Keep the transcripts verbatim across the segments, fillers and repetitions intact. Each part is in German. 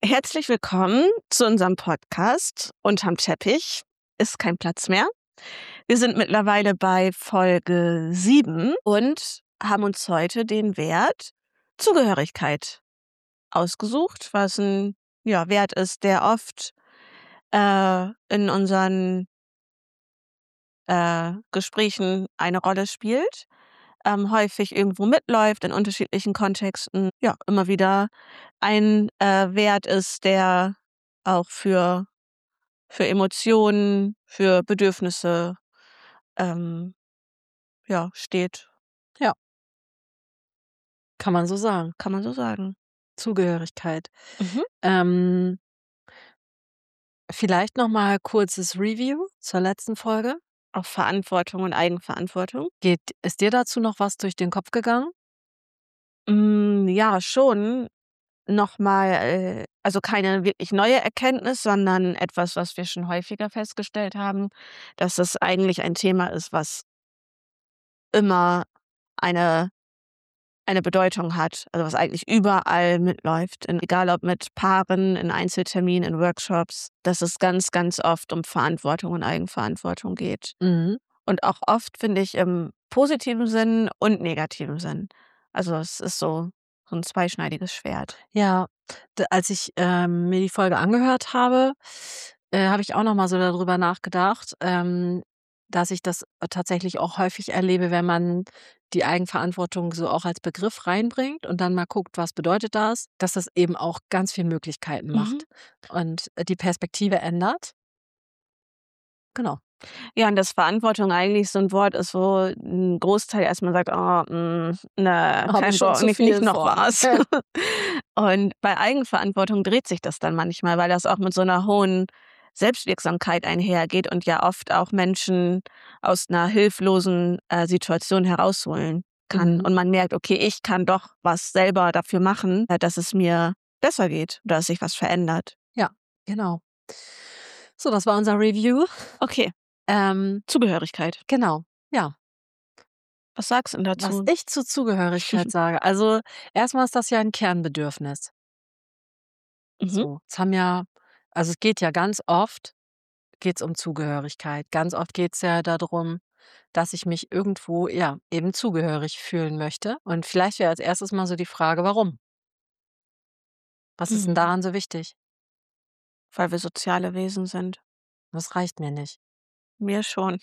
Herzlich willkommen zu unserem Podcast Unterm Teppich ist kein Platz mehr. Wir sind mittlerweile bei Folge sieben und haben uns heute den Wert Zugehörigkeit ausgesucht, was ein ja, Wert ist, der oft äh, in unseren äh, Gesprächen eine Rolle spielt, ähm, häufig irgendwo mitläuft in unterschiedlichen Kontexten, ja, immer wieder ein äh, Wert ist, der auch für für Emotionen, für Bedürfnisse, ähm, ja, steht. Ja, kann man so sagen. Kann man so sagen. Zugehörigkeit. Mhm. Ähm, vielleicht noch mal kurzes Review zur letzten Folge. Auch Verantwortung und Eigenverantwortung. Geht ist dir dazu noch was durch den Kopf gegangen? Hm, ja, schon noch mal, äh also keine wirklich neue Erkenntnis, sondern etwas, was wir schon häufiger festgestellt haben, dass es eigentlich ein Thema ist, was immer eine eine Bedeutung hat, also was eigentlich überall mitläuft, in egal ob mit Paaren, in Einzelterminen, in Workshops, dass es ganz, ganz oft um Verantwortung und Eigenverantwortung geht. Mhm. Und auch oft, finde ich, im positiven Sinn und negativen Sinn. Also, es ist so so 'n zweischneidiges Schwert. Ja, d als ich, ähm, mir die Folge angehört habe, äh, habe ich auch noch mal so darüber nachgedacht, ähm, dass ich das äh, tatsächlich auch häufig erlebe, wenn man die Eigenverantwortung so auch als Begriff reinbringt und dann mal guckt, was bedeutet das, dass das eben auch ganz viel Möglichkeiten Mhm. macht und, äh, die Perspektive ändert. Genau. Ja, und dass Verantwortung eigentlich so 'n Wort ist, wo 'n Großteil erst mal sagt: „Oh, hm, ne, Habe ich kein schon Bock, zu nicht nicht viel noch von. was." Und bei Eigenverantwortung dreht sich das dann manchmal, weil das auch mit so 'ner hohen Selbstwirksamkeit einhergeht und ja oft auch Menschen aus 'ner hilflosen, äh, Situation herausholen kann. Mhm. Und man merkt: „Okay, ich kann doch was selber dafür machen, äh, dass es mir besser geht oder dass sich was verändert." Ja, genau. So, das war unser Review. Okay, Ähm, Zugehörigkeit. genau, ja. Was sagst 'n Was dazu? ich zur Zugehörigkeit sage, also, erst mal ist das ja 'n Kernbedürfnis. Mhm. So, es haben ja also, es geht ja ganz oft geht's um Zugehörigkeit. Ganz oft geht's ja da drum, dass ich mich irgendwo, ja, eben zugehörig fühlen möchte. Und vielleicht wäre als erstes mal so die Frage: „Warum?“ Was ist 'n Mhm. daran so wichtig? Weil wir soziale Wesen sind. Das reicht mir nicht. Mir schon.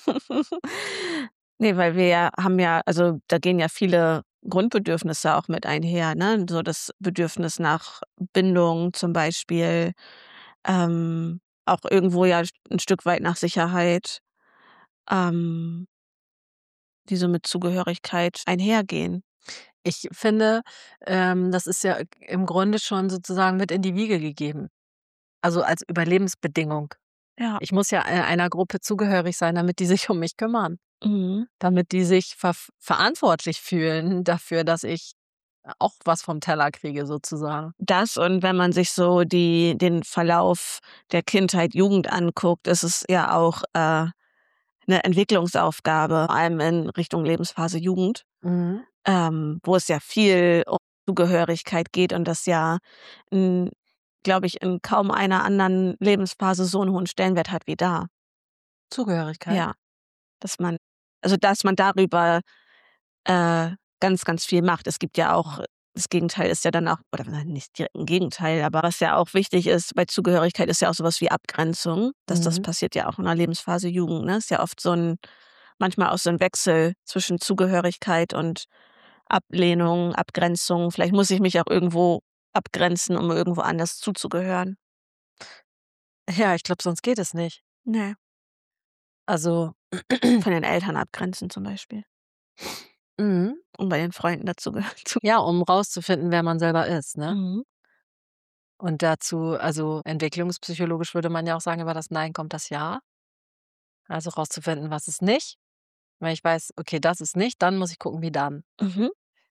Ne, weil wir ja haben ja also, da gehen ja viele Grundbedürfnisse auch mit einher, ne? So das Bedürfnis nach Bindung zum Beispiel, ähm, auch irgendwo ja 'n Stück weit nach Sicherheit, ähm, die so mit Zugehörigkeit einhergehen. Ich finde, ähm, das ist ja im Grunde schon sozusagen mit in die Wiege gegeben, also, als Überlebensbedingung. Ja. Ich muss ja, äh, einer Gruppe zugehörig sein, damit die sich um mich kümmern, Mhm. damit die sich verf verantwortlich fühlen dafür, dass ich auch was vom Teller kriege sozusagen. Das und wenn man sich so die den Verlauf der Kindheit, Jugend anguckt, ist es ja auch, äh, 'ne Entwicklungsaufgabe, vor allem in Richtung Lebensphase Jugend, Mhm. ähm, wo es ja viel um Zugehörigkeit geht und das ja, hm, glaube ich, in kaum einer anderen Lebensphase so 'n hohen Stellenwert hat wie da. Zugehörigkeit? Ja, dass man also, dass man darüber, äh, ganz, ganz viel macht. Es gibt ja auch das Gegenteil ist ja dann auch oder nein, nicht direkt 'n Gegenteil, aber was ja auch wichtig ist bei Zugehörigkeit, ist ja auch so was wie Abgrenzung. Dass das Mhm. passiert ja auch in der Lebensphase Jugend, ne? Ist ja oft so 'n manchmal auch so 'n Wechsel zwischen Zugehörigkeit und Ablehnung, Abgrenzung. Vielleicht muss ich mich auch irgendwo abgrenzen, um irgendwo anders zuzugehören. Ja, ich glaube, sonst geht es nicht. Ne. Also Von den Eltern abgrenzen zum Beispiel. Mhm. Um bei den Freunden dazugehören zu Ja, um rauszufinden, wer man selber ist, ne? Mhm. Und dazu also, entwicklungspsychologisch würde man ja auch sagen, über das Nein kommt das Ja. Also, rauszufinden, was ist nicht. Wenn ich weiß: „Okay, das ist nicht“, dann muss ich gucken, wie dann. Mhm.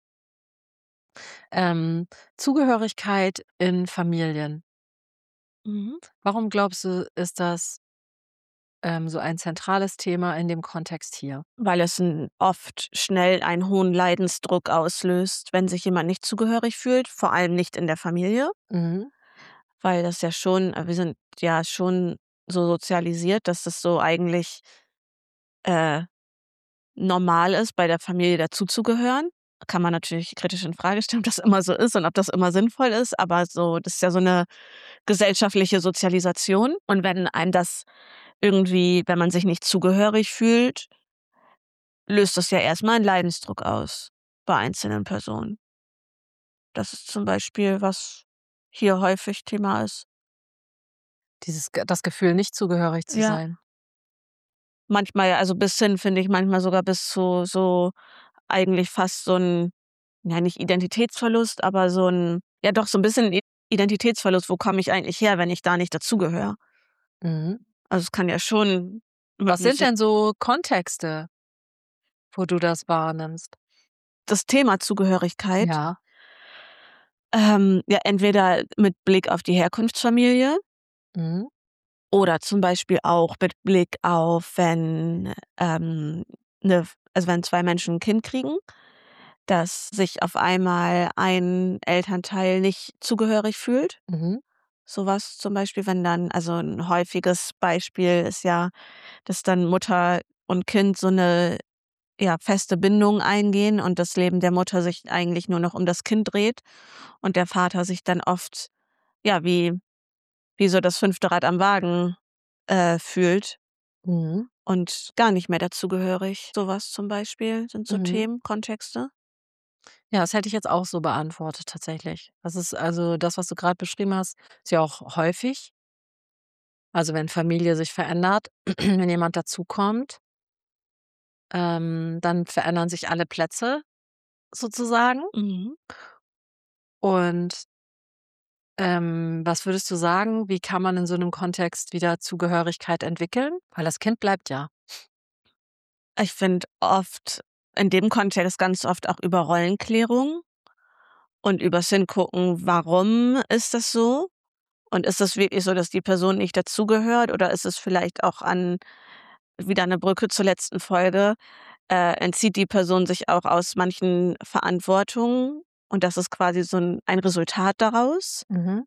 Ähm, Zugehörigkeit in Familien. Mhm. Warum glaubst du, ist das ähm, so ein zentrales Thema in dem Kontext hier? Weil es 'n oft schnell einen hohen Leidensdruck auslöst, wenn sich jemand nicht zugehörig fühlt, vor allem nicht in der Familie. Mhm. Weil das ja schon äh, wir sind ja schon so sozialisiert, dass das so eigentlich äh, normal ist, bei der Familie dazuzugehören. Kann man natürlich kritisch in Frage stellen, ob das immer so ist und ob das immer sinnvoll ist, aber so das ist ja so 'ne gesellschaftliche Sozialisation. Und wenn einem das irgendwie wenn man sich nicht zugehörig fühlt löst das ja erst mal 'n Leidensdruck aus bei einzelnen Personen. Das ist zum Beispiel, was hier häufig Thema ist. Dieses Ge das Gefühl, nicht zugehörig zu Ja. sein. Manchmal ja, also bis hin, finde ich, manchmal sogar bis zu so eigentlich fast so 'n ja, nicht Identitätsverlust, aber so 'n ja doch, so 'n bisschen I Identitätsverlust. Wo komme ich eigentlich her, wenn ich da nicht dazugehöre? Mhm. Also, es kann ja schon Was sind denn so Kontexte wo du das wahrnimmst? Das Thema Zugehörigkeit Ja. ähm, ja, entweder mit Blick auf die Herkunftsfamilie Mhm. oder zum Beispiel auch mit Blick auf, wenn, ähm, 'ne F also, wenn zwei Menschen 'n Kind kriegen, dass sich auf einmal ein Elternteil nicht zugehörig fühlt. Mhm. So was zum Beispiel, wenn dann also 'n häufiges Beispiel ist ja, dass dann Mutter und Kind so 'ne, ja, feste Bindung eingehen und das Leben der Mutter sich eigentlich nur noch um das Kind dreht und der Vater sich dann oft, ja, wie wie so das fünfte Rad am Wagen, äh, fühlt Mhm. und gar nicht mehr dazugehörig. So was zum Beispiel sind so Mhm. Themen, Kontexte. Ja, das hätte ich jetzt auch so beantwortet tatsächlich. Das ist also das, was du grad beschrieben hast, ist ja auch häufig. Also, wenn Familie sich verändert, wenn jemand dazukommt ähm, dann verändern sich alle Plätze sozusagen. Mhm. Und ähm, was würdest du sagen, wie kann man in so 'nem Kontext wieder Zugehörigkeit entwickeln? Weil das Kind bleibt ja. Ich finde oft in dem Kontext ganz oft auch über Rollenklärung und übers Hingucken, warum ist das so? Und ist das wirklich so, dass die Person nicht dazugehört oder ist es vielleicht auch an wieder 'ne Brücke zur letzten Folge, äh, entzieht die Person sich auch aus manchen Verantwortungen und das ist quasi so 'n ein Resultat daraus? Mhm.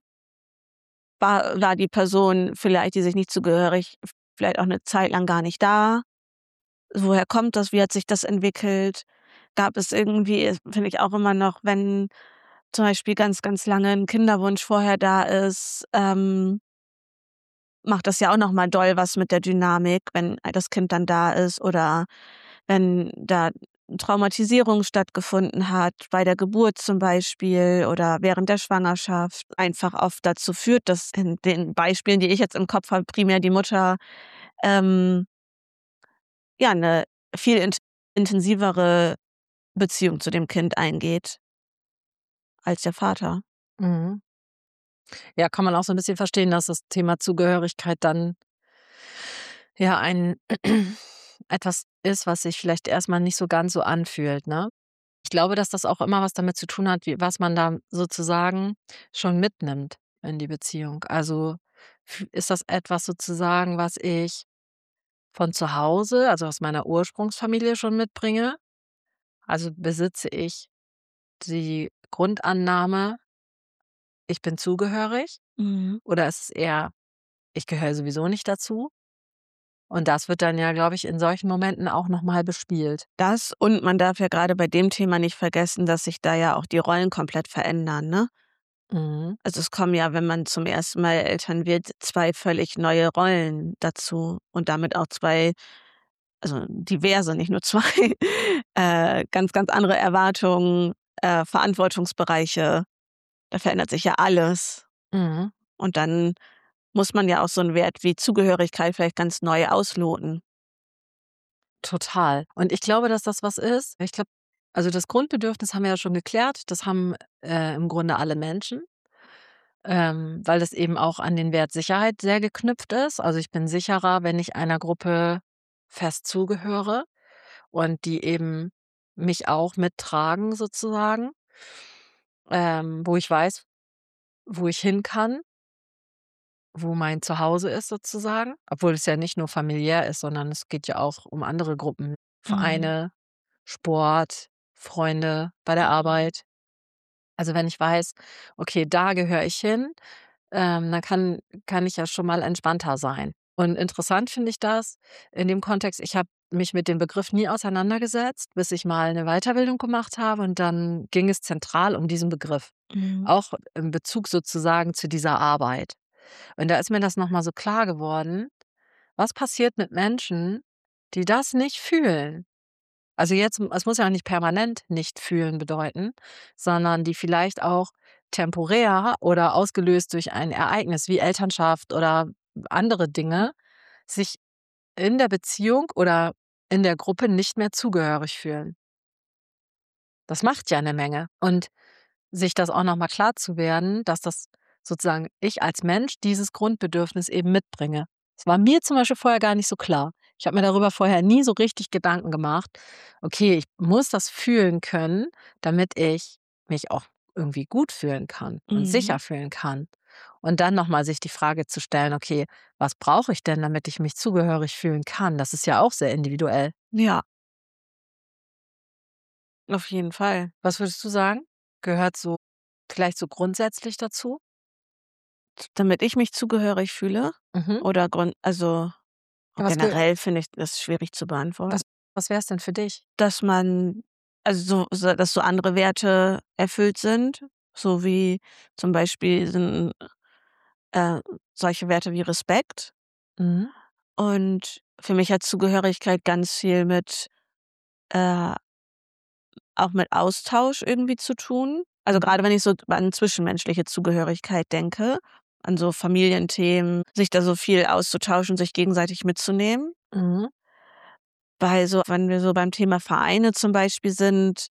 War war die Person vielleicht, die sich nicht zugehörig f vielleicht auch 'ne Zeit lang gar nicht da? Woher kommt das? Wie hat sich das entwickelt? Gab es irgendwie äh, finde ich auch immer noch, wenn zum Beispiel ganz, ganz lange 'n Kinderwunsch vorher da ist, ähm macht das ja auch noch mal doll was mit der Dynamik, wenn, äh, das Kind dann da ist oder wenn da Traumatisierung stattgefunden hat, bei der Geburt zum Beispiel oder während der Schwangerschaft, einfach oft dazu führt, dass in den Beispielen, die ich jetzt im Kopf habe, primär die Mutter, ähm ja, 'ne viel int intensivere Beziehung zu dem Kind eingeht als der Vater. Mhm. Ja, kann man auch so 'n bisschen verstehen, dass das Thema Zugehörigkeit dann ja, ein etwas ist, was sich vielleicht erst mal nicht so ganz so anfühlt, ne? Ich glaube, dass das auch immer was damit zu tun hat, wie was man da sozusagen schon mitnimmt in die Beziehung. Also, f ist das etwas sozusagen, was ich von zu Hause, also aus meiner Ursprungsfamilie schon mitbringe? Also, besitze ich die Grundannahme ich bin zugehörig? Mhm. Oder ist es eher: „Ich gehöre sowieso nicht dazu?“ Und das wird dann ja, glaube ich, in solchen Momenten auch noch mal bespielt. Das und man darf ja grade bei dem Thema nicht vergessen, dass sich da ja auch die Rollen komplett verändern, ne? Mhm. Also, es kommen ja, wenn man zum ersten Mal Eltern wird, zwei völlig neue Rollen dazu und damit auch zwei also diverse, nicht nur zwei, äh, ganz, ganz andere Erwartungen, äh, Verantwortungsbereiche. Da verändert sich ja alles. Mhm. Und dann muss man ja auch so 'n Wert wie Zugehörigkeit vielleicht ganz neu ausloten. Total. Und ich glaube, dass das was ist ich glaube also das Grundbedürfnis haben wir ja schon geklärt, das haben, äh, im Grunde alle Menschen, ähm, weil das eben auch an den Wert Sicherheit sehr geknüpft ist. Also, ich bin sicherer, wenn ich einer Gruppe fest zugehöre und die eben mich auch mittragen sozusagen ähm, wo ich weiß, wo ich hin kann wo mein Zuhause ist sozusagen, obwohl es ja nicht nur familiär ist, sondern es geht ja auch um andere Gruppen, Mhm. Vereine, Sport, Freunde, bei der Mhm. Arbeit. Also, wenn ich weiß: „Okay, da gehöre ich hin“, ähm, dann kann kann ich ja schon mal entspannter sein. Und interessant finde ich das in dem Kontext, ich habe mich mit dem Begriff nie auseinandergesetzt, bis ich mal 'ne Weiterbildung gemacht habe und dann ging es zentral um diesen Begriff, Mhm. auch in Bezug sozusagen zu dieser Arbeit. Und da ist mir das noch mal so klar geworden, was passiert mit Menschen, die das nicht fühlen? Also jetzt es muss ja auch nicht permanent nicht fühlen bedeuten, sondern die vielleicht auch temporär oder ausgelöst durch ein Ereignis wie Elternschaft oder andere Dinge sich in der Beziehung oder in der Gruppe nicht mehr zugehörig fühlen. Das macht ja 'ne Menge. Und sich das auch noch mal klar zu werden, dass das sozusagen ich als Mensch dieses Grundbedürfnis eben mitbringe. Das war mir zum Beispiel vorher gar nicht so klar. Ich habe mir darüber vorher nie so richtig Gedanken gemacht: „Okay, ich muss das fühlen können, damit ich mich auch irgendwie gut fühlen kann und Mhm. sicher fühlen kann.“ Und dann noch mal sich die Frage zu stellen: „Okay, was brauche ich denn, damit ich mich zugehörig fühlen kann?“ Das ist ja auch sehr individuell. Ja. Auf jeden Fall. Was würdest du sagen? Gehört so vielleicht so grundsätzlich dazu? Damit ich mich zugehörig fühle Mhm. oder grund also, Was gehö generell finde ich das schwierig zu beantworten. Was was wär's denn für dich? Dass man also, so so dass so andere Werte erfüllt sind, so wie zum Beispiel sind, äh, solche Werte wie Respekt. Mhm. Und für mich hat Zugehörigkeit ganz viel mit äh auch mit Austausch irgendwie zu tun. Also, Mhm. grade wenn ich so an zwischenmenschliche Zugehörigkeit denke, an so Familienthemen, sich da so viel auszutauschen, sich gegenseitig mitzunehmen. Mhm. Weil so wenn wir so beim Thema Vereine zum Beispiel sind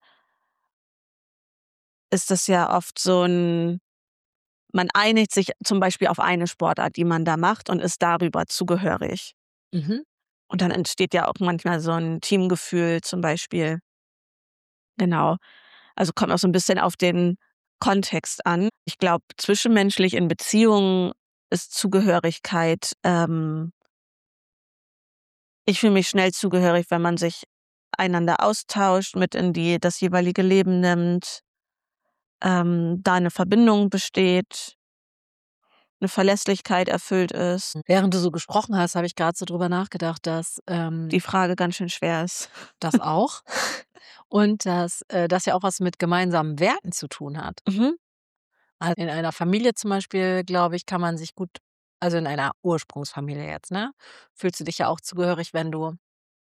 ist das ja oft so 'n man einigt sich zum Beispiel auf eine Sportart, die man da macht und ist darüber zugehörig. Mhm. Und dann entsteht ja auch manchmal so 'n Teamgefühl zum Beispiel. Genau. Also, kommt auch so 'n bisschen auf den Kontext an. Ich glaube, zwischenmenschlich in Beziehungen ist Zugehörigkeit, ähm ich fühle mich schnell zugehörig, wenn man sich einander austauscht, mit in die das jeweilige Leben nimmt ähm, da 'ne Verbindung besteht 'ne Verlässlichkeit erfüllt ist. Während du so gesprochen hast, habe ich grad so drüber nachgedacht, dass, Die ähm Frage ganz schön schwer ist. das auch und dass, äh, das ja auch was mit gemeinsamen Werten zu tun hat. Mhm. Al in einer Familie zum Beispiel, glaube ich, kann man sich gut also, in einer Ursprungsfamilie jetzt, ne, fühlst du dich ja auch zugehörig, wenn du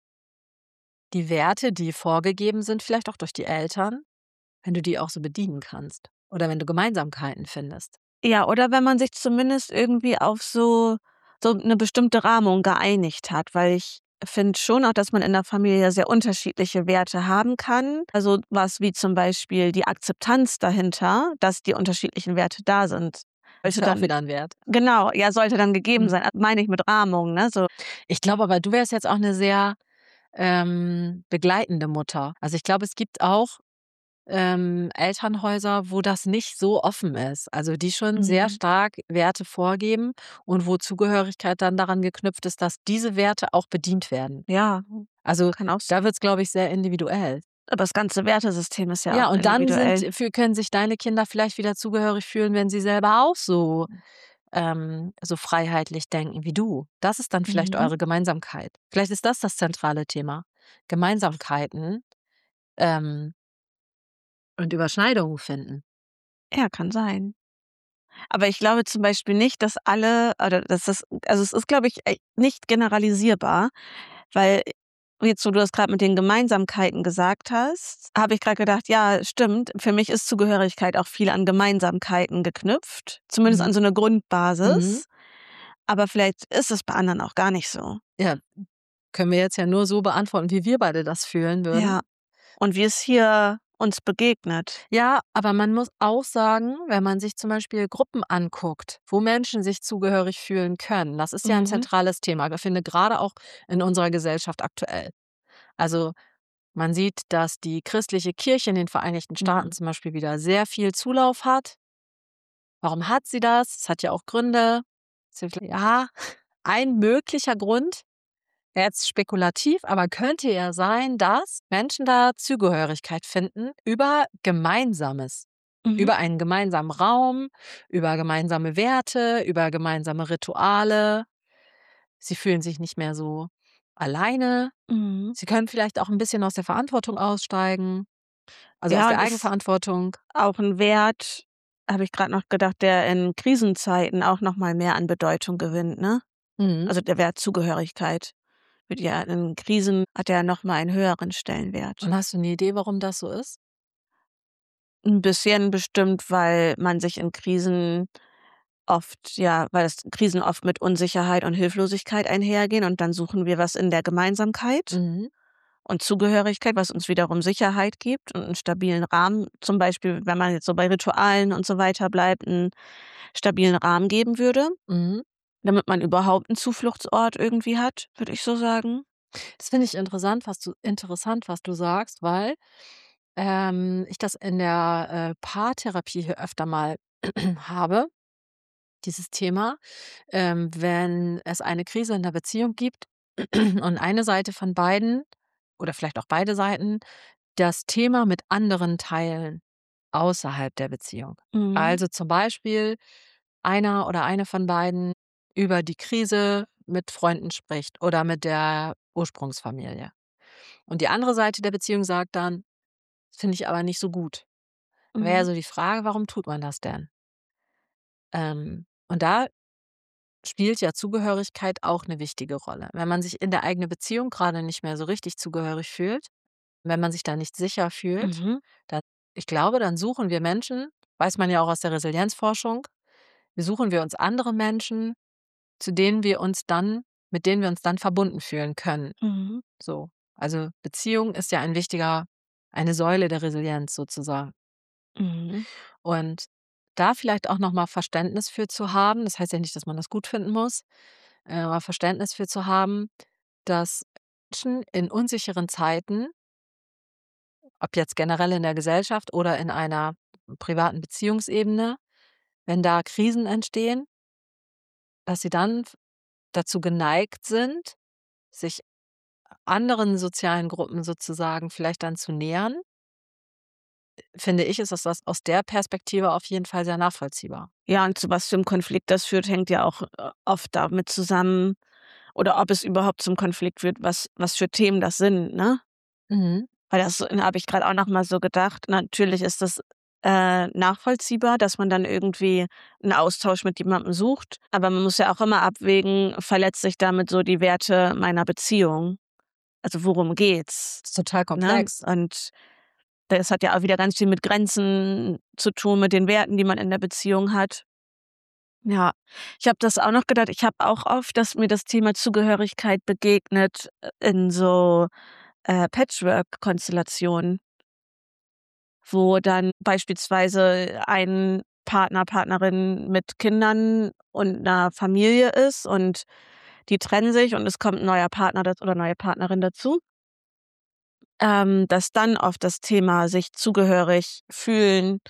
die Werte, die vorgegeben sind, vielleicht auch durch die Eltern, wenn du die auch so bedienen kannst oder wenn du Gemeinsamkeiten findest. Ja, oder wenn man sich zumindest irgendwie auf so so 'ne bestimmte Rahmung geeinigt hat, weil ich finde schon auch, dass man in der Familie sehr unterschiedliche Werte haben kann. Also, was wie zum Beispiel die Akzeptanz dahinter, dass die unterschiedlichen Werte da sind. Ist Sollte ja auch dann wieder 'n Wert. genau, ja, sollte dann gegeben Mhm. sein. Meine ich mit Rahmung, ne, so. Ich glaube aber, du wärst jetzt auch 'ne sehr, ähm, begleitende Mutter. Also, ich glaube, es gibt auch, ähm, Elternhäuser, wo das nicht so offen ist, also, die schon sehr Mhm. stark Werte vorgeben und wo Zugehörigkeit dann daran geknüpft ist, dass diese Werte auch bedient werden. Ja, Also, kann auch da sein. wird's, glaube ich, sehr individuell. Aber das ganze Wertesystem ist ja Ja, auch und dann sind individuell. fü können sich deine Kinder vielleicht wieder zugehörig fühlen, wenn sie selber auch so ähm, so freiheitlich denken wie du. Das ist dann vielleicht Mhm. eure Gemeinsamkeit. Vielleicht ist das das zentrale Thema. Gemeinsamkeiten, ähm und Überschneidungen finden. Ja, kann sein. Aber ich glaube zum Beispiel nicht, dass alle oder dass das also, es ist, glaube ich, ey, nicht generalisierbar, weil jetzt, wo du das grad mit den Gemeinsamkeiten gesagt hast, habe ich grad gedacht: „Ja, stimmt, für mich ist Zugehörigkeit auch viel an Gemeinsamkeiten geknüpft, zumindest an Mhm. so 'ne Mhm. Grundbasis.“ Aber vielleicht ist es bei anderen auch gar nicht so. Ja, können wir jetzt ja nur so beantworten, wie wir beide das fühlen Ja. würden. Und wie es hier uns begegnet. Ja, aber man muss auch sagen, wenn man sich zum Beispiel Gruppen anguckt, wo Menschen sich zugehörig fühlen können, das ist ja 'n Mhm. zentrales Thema. Ich finde grade auch in unserer Gesellschaft aktuell. Also, man sieht, dass die christliche Kirche in den Vereinigten Staaten Mhm. zum Beispiel wieder sehr viel Zulauf hat. Warum hat sie das? Es hat ja auch Gründe. Ja, ein möglicher Grund, wäre jetzt spekulativ, aber könnte ja sein, dass Menschen da Zugehörigkeit finden über Gemeinsames. Mhm. Über einen gemeinsamen Raum, über gemeinsame Werte, über gemeinsame Rituale. Sie fühlen sich nicht mehr so alleine. Mhm. Sie können vielleicht auch 'n bisschen aus der Verantwortung aussteigen, also aus Ja, der und ist Eigenverantwortung. auch 'n Wert, habe ich grad noch gedacht, der in Krisenzeiten auch noch mal mehr an Bedeutung gewinnt, ne? Mhm. Also, der Wert Zugehörigkeit wird ja in Krisen hat der noch mal einen höheren Stellenwert. Und hast du 'ne Idee, warum das so ist? 'N bisschen bestimmt, weil man sich in Krisen oft ja, weil es Krisen oft mit Unsicherheit und Hilflosigkeit einhergehen und dann suchen wir was in der Gemeinsamkeit Mhm. und Zugehörigkeit, was uns wiederum Sicherheit gibt und 'n stabilen Rahmen. Zum Beispiel, wenn man jetzt so bei Ritualen und so weiter bleibt, 'n stabilen Rahmen geben würde, Mhm. damit man überhaupt 'n Zufluchtsort irgendwie hat, würde ich so sagen. Das finde ich interessant, was du interessant, was du sagst, weil, ähm, ich das in der, äh, Paartherapie hier öfter mal habe, dieses Thema, ähm, wenn es eine Krise in der Beziehung gibt und eine Seite von beiden oder vielleicht auch beide Seiten das Thema mit anderen teilen außerhalb der Beziehung. Mhm. Also, zum Beispiel einer oder eine von beiden über die Krise mit Freunden spricht oder mit der Ursprungsfamilie. Und die andere Seite der Beziehung sagt dann: „Finde ich aber nicht so gut.“ Wäre ja Mhm. so die Frage, warum tut man das denn? Ähm, und da spielt ja Zugehörigkeit auch 'ne wichtige Rolle. Wenn man sich in der eigenen Beziehung grade nicht mehr so richtig zugehörig fühlt, wenn man sich da nicht sicher fühlt, Mhm. dann ich glaube, dann suchen wir Menschen weiß man ja auch aus der Resilienzforschung, suchen wir uns andere Menschen, zu denen wir uns dann mit denen wir uns dann verbunden fühlen können. Mhm. So, also Beziehung ist ja ein wichtiger eine Säule der Resilienz sozusagen. Mhm. Und da vielleicht auch noch mal Verständnis für zu haben, das heißt ja nicht, dass man das gut finden muss, äh, aber Verständnis für zu haben, dass Menschen in unsicheren Zeiten ob jetzt generell in der Gesellschaft oder in einer privaten Beziehungsebene, wenn da Krisen entstehen dass sie dann f dazu geneigt sind, sich anderen sozialen Gruppen sozusagen vielleicht dann zu nähern. Finde ich, ist das das aus der Perspektive auf jeden Fall sehr nachvollziehbar. Ja, und zu was für 'nem Konflikt das führt, hängt ja auch, äh, oft damit zusammen oder ob es überhaupt zum Konflikt wird, was was für Themen das sind, ne? Mhm. Weil das habe ich grad auch noch mal so gedacht. Natürlich ist das, äh, nachvollziehbar, dass man dann irgendwie 'n Austausch mit jemandem sucht, aber man muss ja auch immer abwägen, verletze ich damit so die Werte meiner Beziehung? Also, worum geht's, Ist total ne? komplex. Und das hat ja auch wieder ganz viel mit Grenzen zu tun, mit den Werten, die man in der Beziehung hat. Ja, ich habe das auch noch gedacht ich habe auch oft, dass mir das Thema Zugehörigkeit begegnet, äh, in so, äh, Patchwork-Konstellationen wo dann beispielsweise ein Partner, Partnerin mit Kindern und 'ner Familie ist und die trennen sich und es kommt 'n neuer Partner da oder neue Partnerin dazu ähm, dass dann oft das Thema sich zugehörig fühlen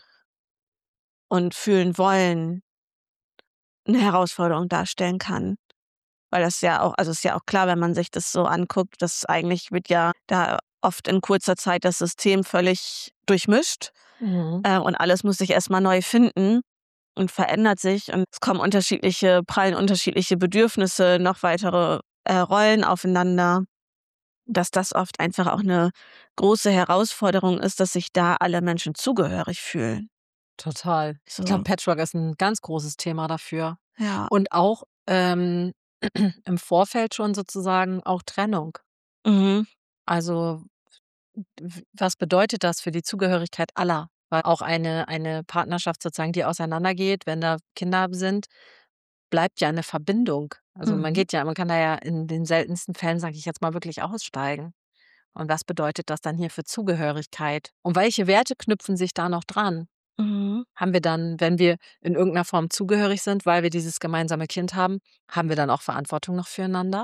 und fühlen wollen 'ne Herausforderung darstellen kann. Weil das ja auch also, ist ja auch klar, wenn man sich das so anguckt, dass eigentlich wird ja da oft in kurzer Zeit das System völlig durchmischt, Mhm. äh, und alles muss sich erst mal neu finden und verändert sich und es kommen unterschiedliche prallen unterschiedliche Bedürfnisse, noch weitere, äh, Rollen aufeinander, dass das oft einfach auch 'ne große Herausforderung ist, dass sich da alle Menschen zugehörig fühlen. Total. Ich glaube, So. Patchwork ist 'n ganz großes Thema dafür. Ja. Und auch, ähm, im Vorfeld schon sozusagen auch Trennung. Mhm. Also, w was bedeutet das für die Zugehörigkeit aller? Weil auch eine eine Partnerschaft sozusagen, die auseinandergeht, wenn da Kinder sind, bleibt ja 'ne Verbindung. Also, man Mhm. geht ja man kann da ja in den seltensten Fällen, sage ich jetzt mal, wirklich aussteigen. Und was bedeutet das dann hier für Zugehörigkeit? Und welche Werte knüpfen sich da noch dran? Mhm. Haben wir dann, wenn wir in irgend 'ner Form zugehörig sind, weil wir dieses gemeinsame Kind haben haben wir dann auch Verantwortung noch füreinander?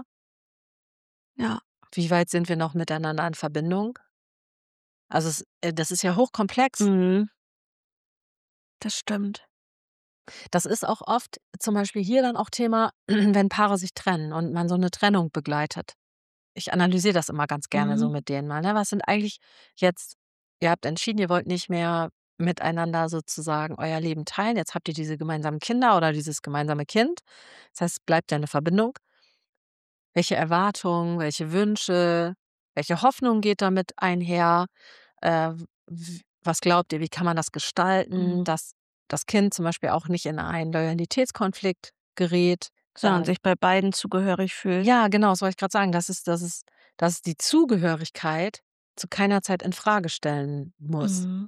Ja. Wie weit sind wir noch miteinander in Verbindung? Also, es äh, das ist ja hochkomplex. Mhm. Das stimmt. Das ist auch oft zum Beispiel hier dann auch Thema, wenn Paare sich trennen und man so 'ne Trennung begleitet. Ich analysiere das immer ganz gerne so Mhm. mit denen mal, ne? Was sind eigentlich jetzt ihr habt entschieden, ihr wollt nicht mehr miteinander sozusagen euer Leben teilen. Jetzt habt ihr diese gemeinsamen Kinder oder dieses gemeinsame Kind. Das heißt, es bleibt ja 'ne Verbindung. Welche Erwartungen, welche Wünsche, welche Hoffnung geht damit einher? Äh, w was glaubt ihr, wie kann man das gestalten, Mhm. dass das Kind zum Beispiel auch nicht in einen Loyalitätskonflikt gerät? Sondern Äh sich bei beiden zugehörig fühlt. Ja, genau, das wollte ich grad sagen. Dass es dass es dass es die Zugehörigkeit zu keiner Zeit infrage stellen muss. Mhm.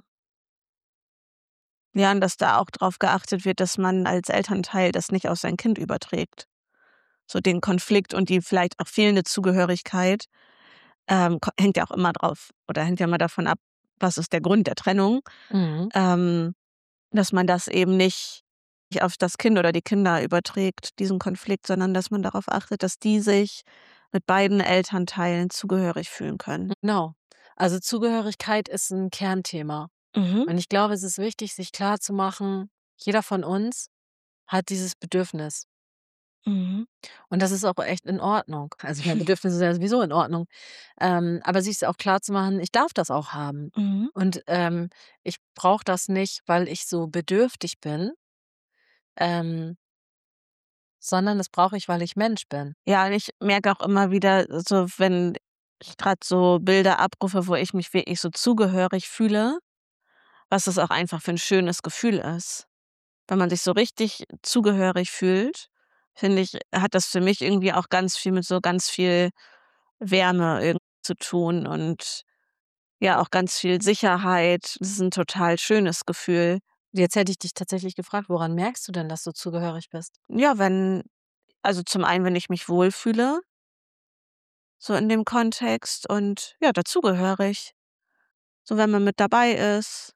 Ja, und dass da auch drauf geachtet wird, dass man als Elternteil das nicht auf sein Kind überträgt. So den Konflikt und die vielleicht auch fehlende Zugehörigkeit, ähm, ko hängt ja auch immer drauf oder hängt ja immer davon ab, was ist der Grund der Trennung, Mhm. ähm, dass man das eben nicht nicht auf das Kind oder die Kinder überträgt, diesen Konflikt, sondern dass man darauf achtet, dass die sich mit beiden Elternteilen zugehörig fühlen können. Genau. Also, Zugehörigkeit ist 'n Kernthema. Mhm. Und ich glaube, es ist wichtig, sich klarzumachen, jeder von uns hat dieses Bedürfnis. Mhm. Und das ist auch echt in Ordnung. Also, ich meine, Bedürfnisse sind ja sowieso in Ordnung. Ähm, aber sich's auch klarzumachen, ich darf das auch haben. Mhm. Und, ähm, ich brauche das nicht, weil ich so bedürftig bin ähm sondern das brauche ich, weil ich Mensch bin. Ja, und ich merke auch immer wieder so, wenn ich grad so Bilder abrufe, wo ich mich wirklich so zugehörig fühle, was das auch einfach für 'n schönes Gefühl ist. Wenn man sich so richtig zugehörig fühlt, finde ich, hat das für mich irgendwie auch ganz viel mit so ganz viel Wärme irgend zu tun und ja, auch ganz viel Sicherheit. Das ist 'n total schönes Gefühl. Jetzt hätte ich dich tatsächlich gefragt, woran merkst du denn, dass du zugehörig bist? Ja, wenn also, zum einen, wenn ich mich wohlfühle so in dem Kontext und ja, dazugehörig. So, wenn man mit dabei ist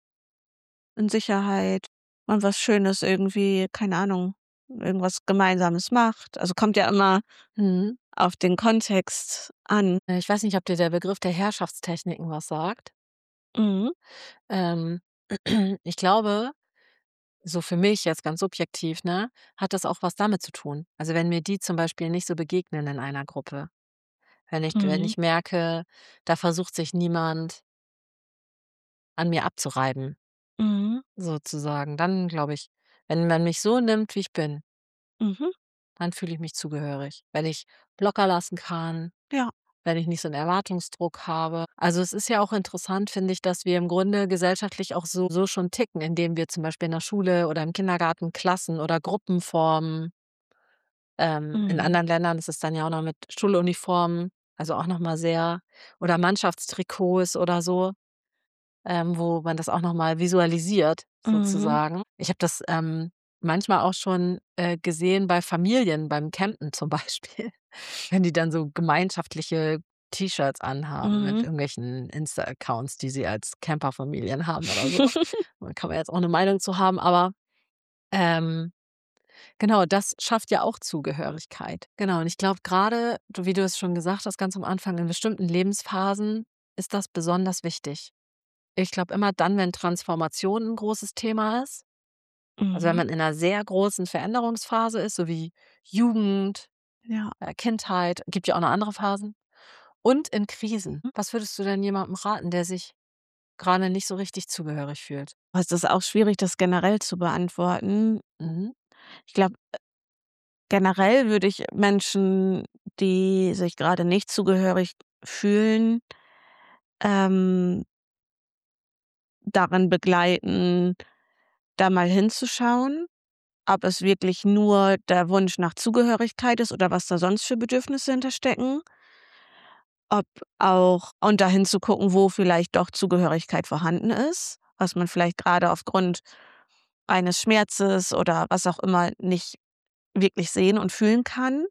in Sicherheit, man was Schönes irgendwie, keine Ahnung, irgendwas Gemeinsames macht. Also, kommt ja immer Mhm. auf den Kontext an. Äh, ich weiß nicht, ob dir der Begriff der Herrschaftstechniken was sagt? Mhm. Ähm, ich glaube, so für mich jetzt ganz subjektiv, ne, hat das auch was damit zu tun. Also, wenn mir die zum Beispiel nicht so begegnen in einer Gruppe. Wenn ich wenn Mhm. ich merke, da versucht sich niemand an mir abzureiben Mhm. sozusagen, dann glaube ich, wenn man mich so nimmt, wie ich bin Mhm. dann fühle ich mich zugehörig. Wenn ich locker lassen kann, Ja. wenn ich nicht so 'n Erwartungsdruck habe. Also, es ist ja auch interessant, finde ich, dass wir im Grunde gesellschaftlich auch so so schon ticken, indem wir zum Beispiel in der Schule oder im Kindergarten Klassen oder Gruppen formen. Ähm, in Mhm. anderen Ländern ist es dann ja auch noch mit Schuluniformen, also, auch noch mal sehr oder Mannschaftstrikots oder so, ähm, wo man das auch noch mal visualisiert Mhm. sozusagen. Ich habe das, ähm, manchmal auch schon, äh, gesehen bei Familien beim Campen zum Beispiel, wenn die dann so gemeinschaftliche T-Shirts anhaben mit Mhm. irgendwelchen Insta-Accounts, die sie als Camperfamilien haben oder so. Da kann man jetzt auch 'ne Meinung zu haben, aber, ähm, genau, das schafft ja auch Zugehörigkeit. Genau, und ich glaube grade, du wie du es schon gesagt hast, ganz am Anfang, in bestimmten Lebensphasen ist das besonders wichtig. Ich glaube immer dann, wenn Transformation 'n großes Thema ist, also, wenn Mhm. man in 'ner sehr großen Veränderungsphase ist, so wie Jugend, Ja. äh, Kindheit, gibt ja auch noch andere Phasen und in Krisen. Hm. Was würdest du denn jemandem raten, der sich grade nicht so richtig zugehörig fühlt? Es ist auch schwierig, das generell zu beantworten. Mhm. Ich glaube, äh generell würde ich Menschen, die sich grade nicht zugehörig fühlen ähm darin begleiten, da mal hinzuschauen, ob es wirklich nur der Wunsch nach Zugehörigkeit ist oder was da sonst für Bedürfnisse hinterstecken. Ob auch und da hinzugucken, wo vielleicht doch Zugehörigkeit vorhanden ist, was man vielleicht grade aufgrund eines Schmerzes oder was auch immer nicht wirklich sehen und fühlen kann.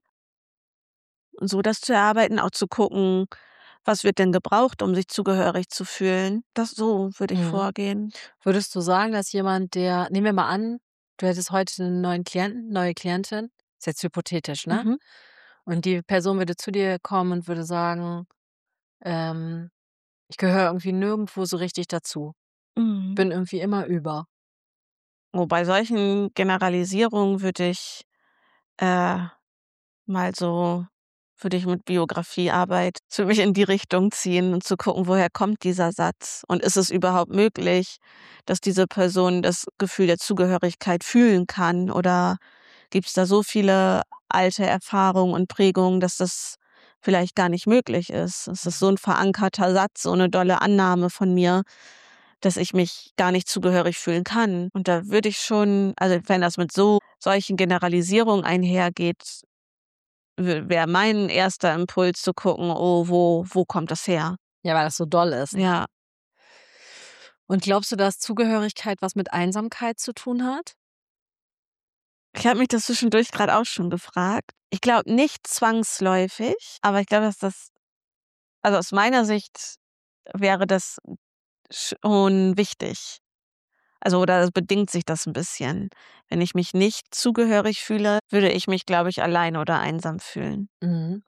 So das zu erarbeiten, auch zu gucken, was wird denn gebraucht, um sich zugehörig zu fühlen? Das so würde ich Mhm. vorgehen. Würdest du sagen, dass jemand, der nehmen wir mal an, du hättest heute 'nen neuen Klienten, neue Klientin, ist jetzt hypothetisch, ne? Mhm. Und die Person würde zu dir kommen und würde sagen, ähm: „Ich gehöre irgendwie nirgendwo so richtig dazu. Mhm. Bin irgendwie immer über.“ Oh, bei solchen Generalisierungen würde ich, äh, mal so würde ich mit Biografiearbeit für mich in die Richtung ziehen und zu gucken, woher kommt dieser Satz? Und ist es überhaupt möglich, dass diese Person das Gefühl der Zugehörigkeit fühlen kann? Oder gibt's da so viele alte Erfahrungen und Prägungen, dass das vielleicht gar nicht möglich ist? Es ist so 'n verankerter Satz, so 'ne dolle Annahme von mir, dass ich mich gar nicht zugehörig fühlen kann. Und da würde ich schon also, wenn das mit so solchen Generalisierungen einhergeht, w wäre mein erster Impuls zu gucken: „Oh, wo wo kommt das her?“ Ja, weil das so doll ist. Ja. Und glaubst du, dass Zugehörigkeit was mit Einsamkeit zu tun hat? Ich habe mich das zwischendurch grad auch schon gefragt. Ich glaube nicht zwangsläufig, aber ich glaube, dass das also, aus meiner Sicht wäre das schon wichtig. Also, oder bedingt sich das 'n bisschen. Wenn ich mich nicht zugehörig fühle, würde ich mich, glaube ich, allein oder einsam fühlen. Mhm.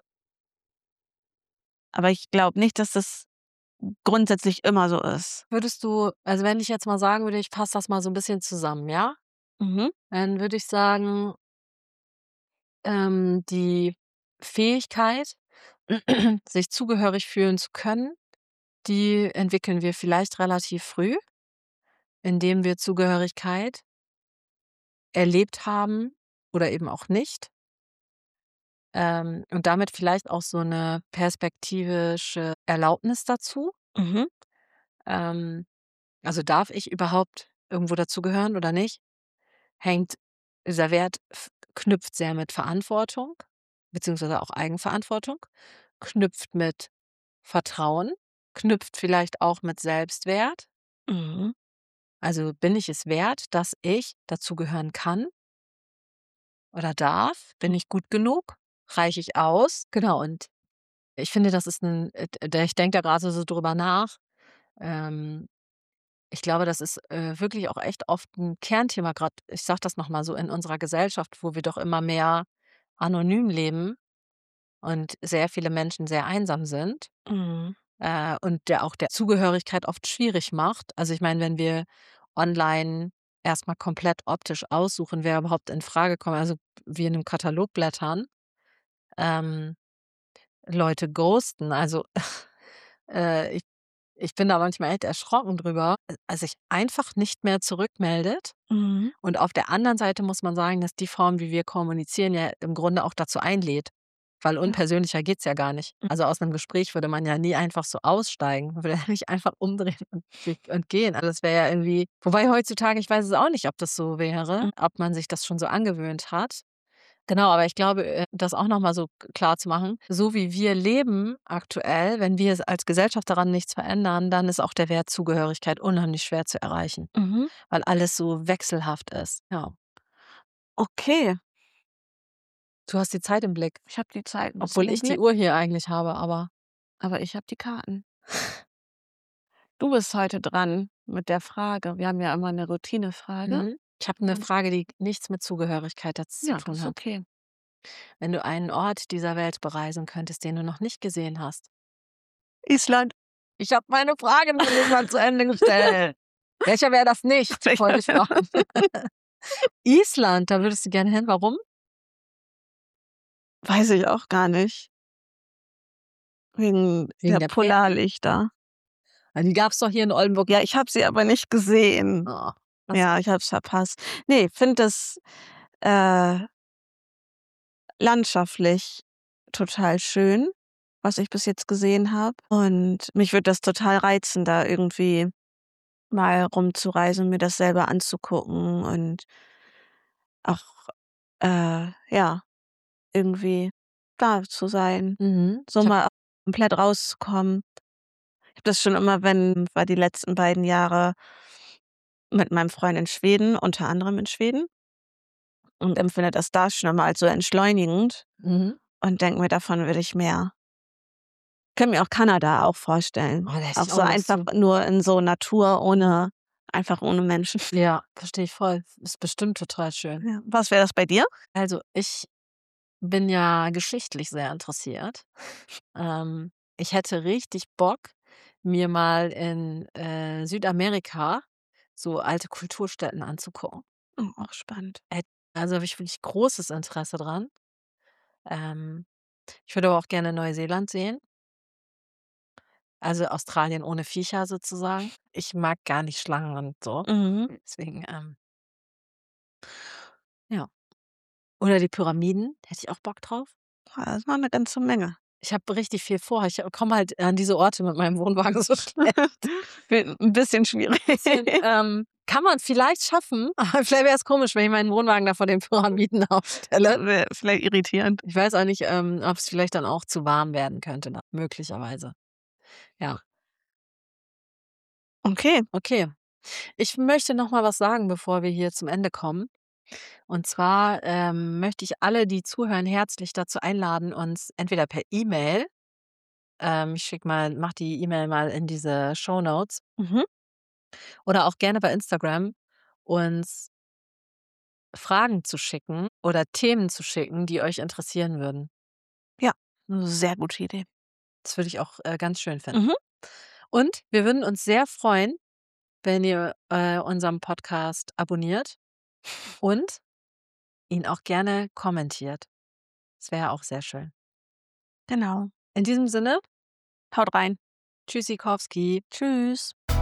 Aber ich glaube nicht, dass das grundsätzlich immer so ist. Würdest du also, wenn ich jetzt mal sagen würde, ich fasse das mal so 'n bisschen zusammen, ja? Mhm. Dann würde ich sagen ähm, die Fähigkeit, sich zugehörig fühlen zu können, die entwickeln wir vielleicht relativ früh indem wir Zugehörigkeit erlebt haben oder eben auch nicht. Ähm, und damit vielleicht auch so 'ne perspektivische Erlaubnis dazu. Mhm. Ähm, also, darf ich überhaupt irgendwo dazugehören oder nicht? Hängt dieser Wert f knüpft sehr mit Verantwortung beziehungsweise auch Eigenverantwortung, knüpft mit Vertrauen, knüpft vielleicht auch mit Selbstwert. Mhm. Also, bin ich es wert, dass ich dazugehören kann oder darf? Bin ich gut genug? Reiche ich aus? Genau, und ich finde, das ist 'n äh, d ich denke da grade so drüber nach. Ähm, ich glaube, das ist, äh, wirklich auch echt oft 'n Kernthema, grad ich sage das noch mal so, in unserer Gesellschaft, wo wir doch immer mehr anonym leben und sehr viele Menschen sehr einsam sind, Mhm. äh, und der auch der Zugehörigkeit oft schwierig macht. Also, ich meine, wenn wir online erst mal komplett optisch aussuchen, wer überhaupt infrage kommt, also, wie in 'nem Katalog blättern, ähm, Leute ghosten. Also, äh, ich ich bin da manchmal echt erschrocken drüber, äh, sich einfach nicht mehr zurückmeldet. Mhm. Und auf der anderen Seite muss man sagen, dass die Form, wie wir kommunizieren, ja im Grunde auch dazu einlädt, weil Ja. unpersönlicher geht's ja gar nicht. Hm. Also, aus 'nem Gespräch würde man ja nie einfach so aussteigen. Man würde ja nicht einfach umdrehen und g und gehen. Also, das wäre ja irgendwie wobei heutzutage ich weiß es auch nicht, ob das so wäre, Hm. ob man sich das schon so angewöhnt hat. Genau, aber ich glaube, äh, das auch noch mal so k klarzumachen, so wie wir leben aktuell, wenn wir es als Gesellschaft daran nichts verändern, dann ist auch der Wert Zugehörigkeit unheimlich schwer zu erreichen, Mhm. weil alles so wechselhaft ist, ja. Okay. Du hast die Zeit im Blick, Ich habe die Zeit 'n bisschen obwohl im ich die Blick. Uhr hier eigentlich habe, aber Aber ich habe die Karten. Du bist heute dran mit der Frage. Wir haben ja immer 'ne Routinefrage. Mhm. Ich habe 'ne Und Frage, die nichts mit Zugehörigkeit jetzt zu Ja, das tun ist hat. okay. Wenn du einen Ort dieser Welt bereisen könntest, den du noch nicht gesehen hast Island. Ich habe meine Frage noch nicht mal zu Ende gestellt. Welcher wäre das nicht, wollte ich fragen. Island, da würdest du gerne hin, warum? Weiß ich auch gar nicht. Wegen Wegen der der Pferde? Polarlichter. Ah, die gab's doch hier in Oldenburg Ja, ich habe sie aber nicht gesehen. Oh, ach so. Ja, ich habe es verpasst. Ne, finde das, äh landschaftlich total schön, was ich bis jetzt gesehen habe. Und mich würde das total reizen, da irgendwie mal rumzureisen, mir das selber anzugucken und auch, äh, ja, irgendwie da zu sein, Mhm. so Ich habe mal komplett rauszukommen. Ich habe das schon immer, wenn war die letzten beiden Jahre mit meinem Freund in Schweden, unter anderem in Schweden und empfinde das da schon immer als so entschleunigend Mhm. und denke mir, davon will ich mehr. Könnte mir auch Kanada auch Oh, vorstellen. da hätte Auch ich so auch Lust einfach zu. nur in so Natur ohne einfach ohne Menschen. Ja, verstehe ich voll. Ist bestimmt total schön. Ja. Was wäre das bei dir? Also, ich bin ja geschichtlich sehr interessiert. Ähm, ich hätte richtig Bock, mir mal in, äh, Südamerika so alte Kulturstätten anzugucken. Oh, auch spannend. Hätt also, habe ich wirklich großes Interesse dran. Ähm Ich würde aber auch gerne Neuseeland sehen. Also Australien ohne Viecher sozusagen. Ich mag gar nicht Schlangen und so. Mhm. Deswegen, ähm ja. Oder die Pyramiden, hätte ich auch Bock drauf. Ja, das war 'ne ganze Menge. Ich habe richtig viel vor. Ich, äh, komme halt an diese Orte mit meinem Wohnwagen so schlecht. Wird 'n bisschen schwierig. Bisschen, ähm, kann man vielleicht schaffen, aber vielleicht wäre es komisch, wenn ich meinen Wohnwagen da vor den Pyramiden aufstelle. Wäre vielleicht irritierend. Ich weiß auch nicht, ähm, ob es vielleicht dann auch zu warm werden könnte, da möglicherweise. Ja. Okay. Okay. Ich möchte noch mal was sagen, bevor wir hier zum Ende kommen. Und zwar, ähm, möchte ich alle, die zuhören, herzlich dazu einladen, uns entweder per E-Mail, ähm, ich schicke mal mache die E-Mail mal in diese Shownotes, Mhm. oder auch gerne bei Instagram, uns Fragen zu schicken oder Themen zu schicken, die euch interessieren würden. Ja, 'ne sehr gute Idee. Das würde ich auch, äh, ganz schön finden. Mhm. Und wir würden uns sehr freuen, wenn ihr, äh, unseren Podcast abonniert und ihn auch gerne kommentiert. Das wäre auch sehr schön. Genau. In diesem Sinne, Haut rein. tschüssikowski. Tschüss.